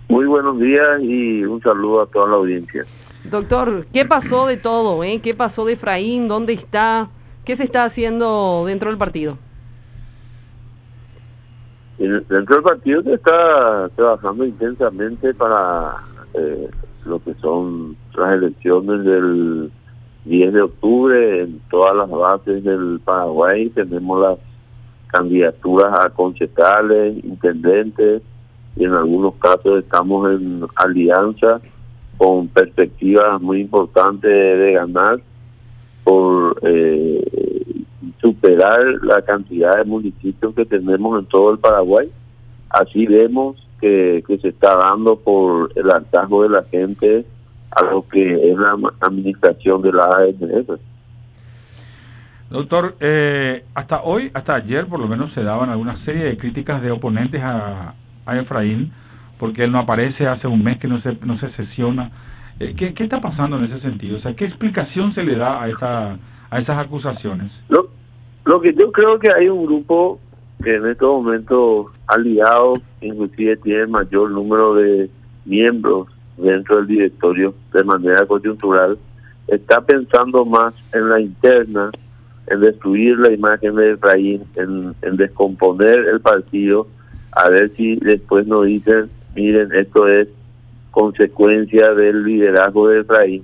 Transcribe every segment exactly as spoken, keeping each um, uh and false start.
Muy buenos días y un saludo a toda la audiencia. Doctor, ¿qué pasó de todo? Eh? ¿Qué pasó de Efraín? ¿Dónde está? ¿Qué se está haciendo dentro del partido? Dentro del partido se está trabajando intensamente para eh, lo que son las elecciones del diez de octubre en todas las bases del Paraguay. Tenemos las candidaturas a concejales, intendentes, y en algunos casos estamos en alianza con perspectivas muy importantes de, de ganar por eh, superar la cantidad de municipios que tenemos en todo el Paraguay. Así vemos que, que se está dando por el hartazgo de la gente a lo que es la administración de la A N F. Doctor, eh, hasta hoy, hasta ayer por lo menos se daban alguna serie de críticas de oponentes a, a Efraín, porque él no aparece, hace un mes que no se, no se sesiona. Eh, ¿qué, ¿Qué está pasando en ese sentido? O sea, ¿qué explicación se le da a, esa, a esas acusaciones? Lo, lo que yo creo que hay un grupo que en estos momentos aliados, inclusive tiene mayor número de miembros dentro del directorio de manera coyuntural, está pensando más en la interna, en destruir la imagen de Efraín, en, en descomponer el partido, a ver si después nos dicen, miren, esto es consecuencia del liderazgo de Efraín,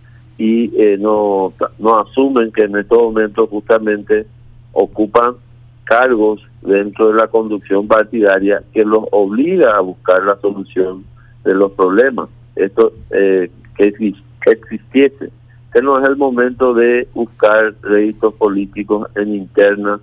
y eh, no, no asumen que en estos momentos justamente ocupan cargos dentro de la conducción partidaria que los obliga a buscar la solución de los problemas. Esto eh, que, que existiese. Este no es el momento de buscar réditos políticos en internas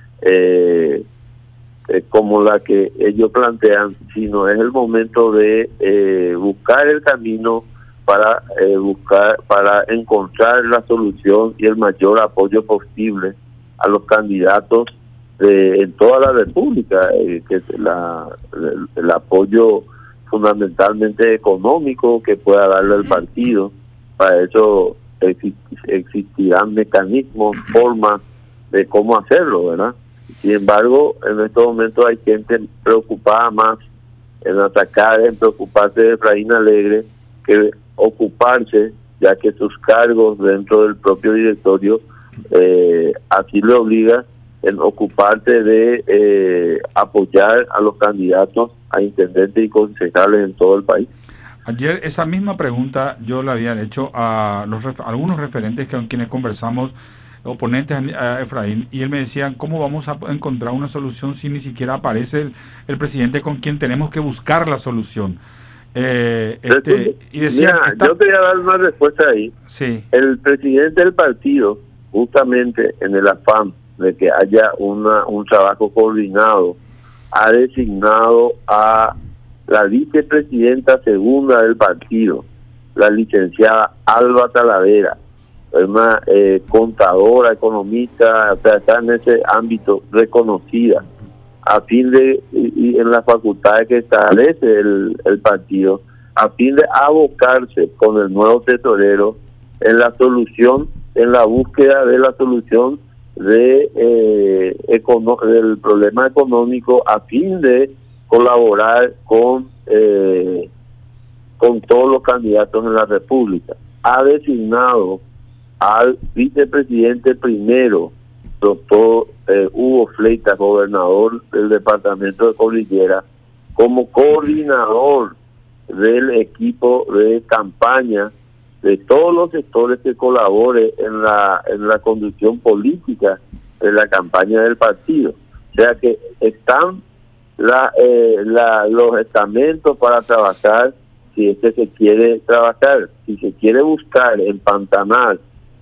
eh, eh, como la que ellos plantean, sino es el momento de eh, buscar el camino para eh, buscar para encontrar la solución y el mayor apoyo posible a los candidatos de, en toda la República, eh, que es la, el, el apoyo fundamentalmente económico que pueda darle al partido. Para eso existirán mecanismos, formas de cómo hacerlo, ¿verdad? Sin embargo, en estos momentos hay gente preocupada más en atacar, en preocuparse de Efraín Alegre, que ocuparse, ya que sus cargos dentro del propio directorio eh, así le obliga en ocuparse de eh, apoyar a los candidatos a intendentes y concejales en todo el país. Ayer esa misma pregunta yo la había hecho a los ref, algunos referentes con quienes conversamos, oponentes a Efraín, y él me decía, ¿cómo vamos a encontrar una solución si ni siquiera aparece el, el presidente con quien tenemos que buscar la solución? Eh, este, y decía, Mira, está... yo te voy a dar una respuesta ahí. Sí. El presidente del partido, justamente en el afán de que haya una un trabajo coordinado, ha designado a la vicepresidenta segunda del partido, la licenciada Alba Talavera, una eh, contadora, economista, o sea, está en ese ámbito reconocida, a fin de, y, y en las facultades que establece el, el partido, a fin de abocarse con el nuevo tesorero en la solución, en la búsqueda de la solución de eh, econo del problema económico, a fin de colaborar con eh, con todos los candidatos en la República. Ha designado al vicepresidente primero, doctor eh, Hugo Fleitas, gobernador del departamento de Cordillera, como coordinador del equipo de campaña de todos los sectores que colabore en la en la conducción política de la campaña del partido. O sea que están la, eh, la, los estamentos para trabajar, si es que se quiere trabajar, si se quiere buscar empantanar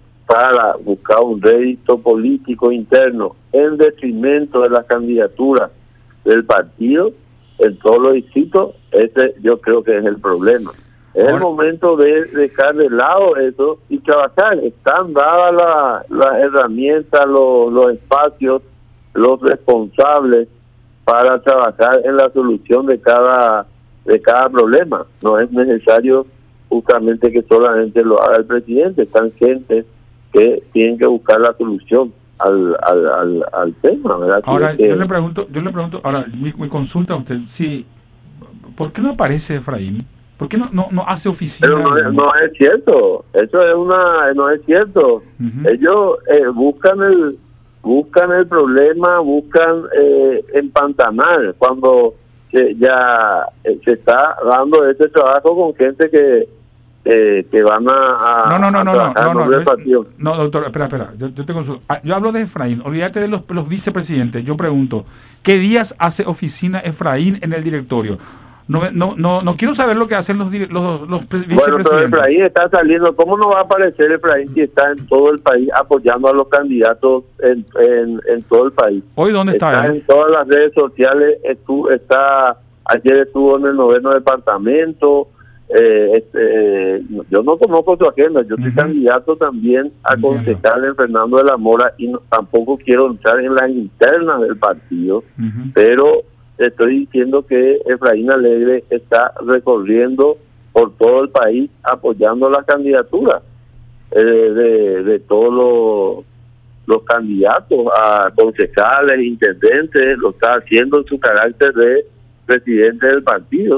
para buscar un rédito político interno en detrimento de las candidaturas del partido en todos los distritos, ese yo creo que es el problema. Es Ahora, el momento de dejar de lado eso y trabajar. Están dadas las la herramientas, los, los espacios, los responsables para trabajar en la solución de cada de cada problema. No es necesario justamente que solamente lo haga el presidente. Están gente que tienen que buscar la solución al al, al, al tema, ¿verdad? Ahora que, yo le pregunto, yo le pregunto, ahora mi, mi consulta a usted, si ¿por qué no aparece Efraín? ¿Por qué no, no, no hace oficina? Pero no, no es cierto, eso es una, no es cierto. Uh-huh. Ellos eh, buscan el buscan el problema, buscan eh, empantanar cuando se, ya eh, se está dando este trabajo con gente que eh, que van a, a no no no a no no no no, no, no doctor, espera espera, yo, yo te consulto. Yo hablo de Efraín, olvídate de los, los vicepresidentes. Yo pregunto, ¿qué días hace oficina Efraín en el directorio? No, no, no, no quiero saber lo que hacen los, los, los vicepresidentes. Bueno, pero Efraín está saliendo. ¿Cómo no va a aparecer Efraín si está en todo el país apoyando a los candidatos en, en, en todo el país? ¿Hoy dónde está, está él? En todas las redes sociales. Estuvo, está, ayer estuvo en el noveno departamento. Eh, este, yo no conozco su agenda. Yo soy uh-huh. candidato también a concejal en Fernando de la Mora y no, tampoco quiero entrar en la interna del partido, uh-huh. pero estoy diciendo que Efraín Alegre está recorriendo por todo el país apoyando la candidatura eh, de, de todos los, los candidatos a concejales, intendentes, lo está haciendo en su carácter de presidente del partido.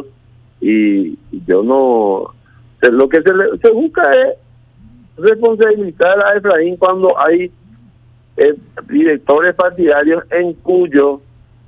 Y yo no... Lo que se, le, se busca es responsabilizar a Efraín cuando hay eh, directores partidarios en cuyo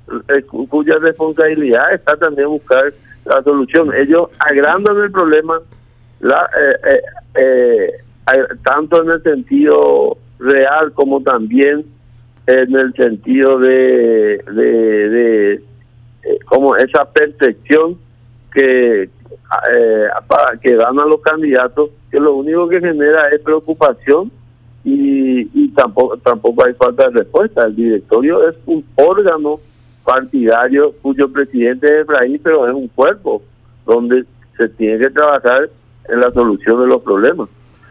cuya responsabilidad está también buscar la solución. Ellos agrandan el problema la, eh, eh, eh, tanto en el sentido real como también en el sentido de, de, de eh, como esa percepción que eh, para que dan a los candidatos, que lo único que genera es preocupación y, y tampoco tampoco hay falta de respuesta. El directorio es un órgano partidario cuyo presidente es Efraín, pero es un cuerpo donde se tiene que trabajar en la solución de los problemas.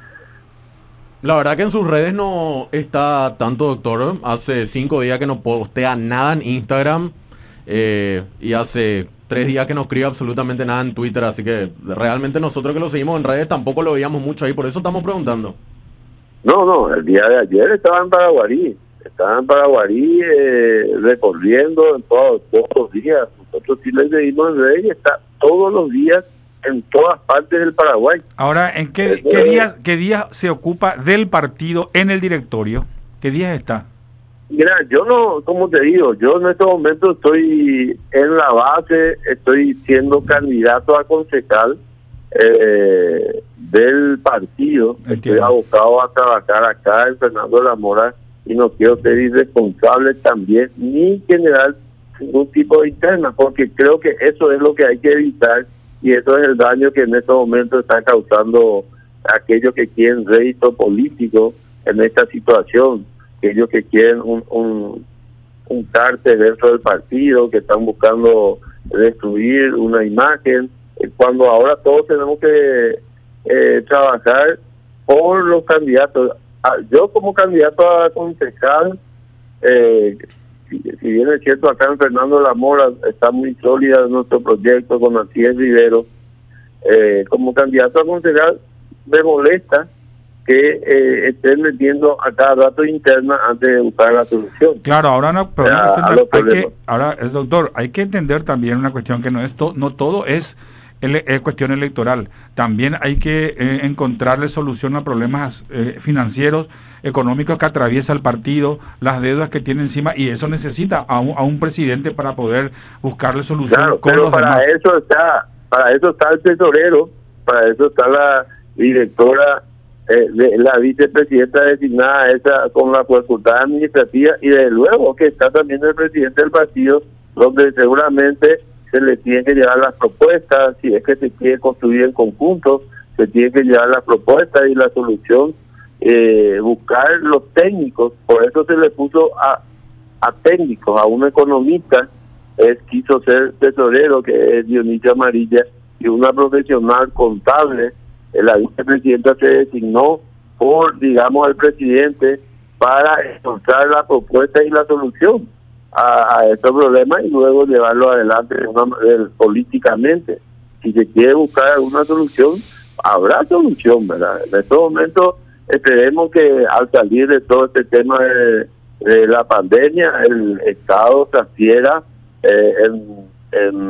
La verdad que en sus redes no está tanto, doctor. Hace cinco días que no postea nada en Instagram eh, y hace tres días que no escribe absolutamente nada en Twitter, así que realmente nosotros que lo seguimos en redes tampoco lo veíamos mucho ahí, por eso estamos preguntando. No, no, el día de ayer estaba en Paraguarí. Estaban en Paraguarí eh, recorriendo en todos, todos los días. Nosotros sí le seguimos en redes y está todos los días en todas partes del Paraguay. Ahora, ¿en qué, qué días qué días se ocupa del partido en el directorio? ¿Qué días está? Mira, yo no, como te digo, yo en este momento estoy en la base, estoy siendo candidato a concejal eh, del partido. Entiendo. Estoy abocado a trabajar acá en Fernando de la Mora y no quiero ser irresponsable también, ni generar ningún tipo de interna, porque creo que eso es lo que hay que evitar y eso es el daño que en estos momentos está causando aquellos que quieren rédito político en esta situación, aquellos que quieren un, un, un cártel dentro del partido, que están buscando destruir una imagen, cuando ahora todos tenemos que eh, trabajar por los candidatos. Yo como candidato a concejal, eh, si, si bien es cierto, acá en Fernando de la Mora está muy sólida nuestro proyecto con Arcíes Rivero, eh, como candidato a concejal me molesta que eh, estén metiendo a cada rato interna antes de buscar la solución. Claro, ahora no, pero ya, no hay que, ahora el doctor, hay que entender también una cuestión que no es to, no todo es ele, es cuestión electoral. También hay que eh, encontrarle solución a problemas eh, financieros, económicos que atraviesa el partido, las deudas que tiene encima, y eso necesita a un, a un presidente para poder buscarle solución. Claro, con pero los para demás. eso está, para eso está el tesorero, para eso está la directora, eh, de, la vicepresidenta designada esa con la facultad administrativa, y desde luego que está también el presidente del partido, donde seguramente se le tiene que llevar las propuestas, si es que se quiere construir en conjunto, se tiene que llevar las propuestas y la solución, eh, buscar los técnicos. Por eso se le puso a, a técnicos, a un economista, él quiso ser tesorero, que es Dionisio Amarilla, y una profesional contable. La vicepresidenta se designó por, digamos, al presidente para encontrar la propuesta y la solución a, a estos problemas y luego llevarlo adelante una, eh, políticamente. Si se quiere buscar alguna solución, habrá solución, ¿verdad? En estos momentos esperemos que al salir de todo este tema de, de la pandemia, el Estado transfiera eh, en, en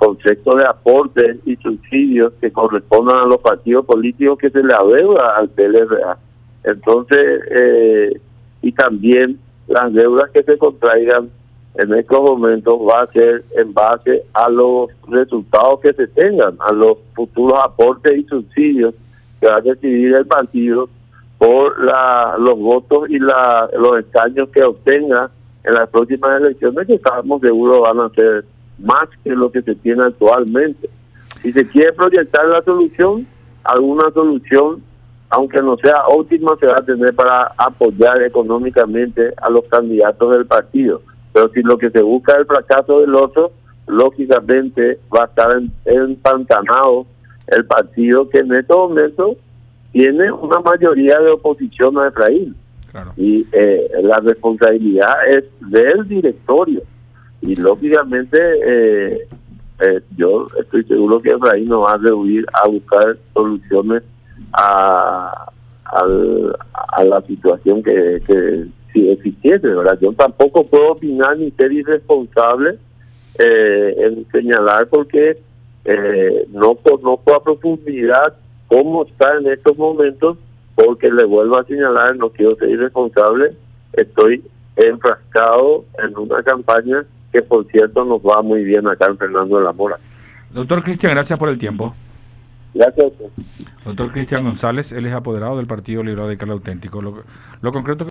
concepto de aportes y subsidios que correspondan a los partidos políticos que se le adeuda al P L R A. Entonces, eh, y también las deudas que se contraigan en estos momentos va a ser en base a los resultados que se tengan, a los futuros aportes y subsidios que va a recibir el partido por la, los votos y la, los escaños que obtenga en las próximas elecciones, que estamos seguros van a ser más que lo que se tiene actualmente. Si se quiere proyectar la solución, alguna solución, aunque no sea óptima, se va a tener para apoyar económicamente a los candidatos del partido. Pero si lo que se busca es el fracaso del otro, lógicamente va a estar en, empantanado el partido, que en estos momentos tiene una mayoría de oposición a Efraín. Claro. Y eh, la responsabilidad es del directorio. Y lógicamente eh, eh, yo estoy seguro que Efraín no va a rehuir a buscar soluciones a, a, a la situación que, que si existiese, ¿verdad? Yo tampoco puedo opinar ni ser irresponsable eh, en señalar, porque eh, no conozco a profundidad cómo está en estos momentos, porque le vuelvo a señalar, no quiero ser irresponsable, estoy enfrascado en una campaña que, por cierto, nos va muy bien acá en Fernando de la Mora. Doctor Cristian, gracias por el tiempo. Gracias a usted. Doctor Cristian González, él es apoderado del Partido Liberal Radical Auténtico. Lo, lo concreto